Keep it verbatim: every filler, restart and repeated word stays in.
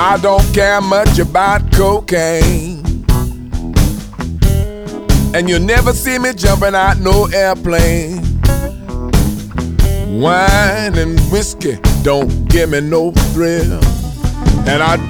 I don't care much about cocaine, and you'll never see me jumping out no airplane. Wine and whiskey don't give me no thrill, and I